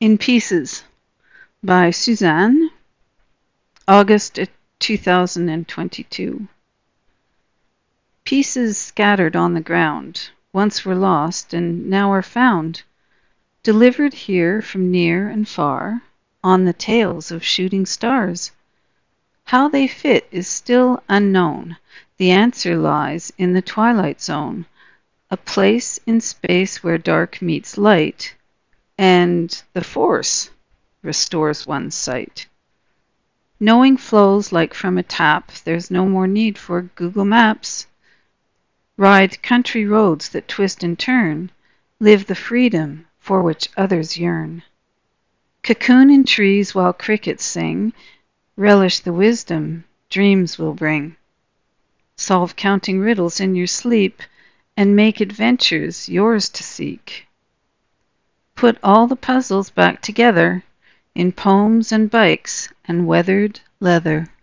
In Pieces by Suzanne, August 2022. Pieces scattered on the ground, once were lost and now are found, delivered here from near and far, on the tails of shooting stars. How they fit is still unknown. The answer lies in the twilight zone, a place in space where dark meets light, and the force restores one's sight. Knowing flows like from a tap, there's no more need for Google Maps. Ride country roads that twist and turn, live the freedom for which others yearn. Cocoon in trees while crickets sing, relish the wisdom dreams will bring. Solve counting riddles in your sleep, and make adventures yours to seek. Put all the puzzles back together in poems and bikes and weathered leather.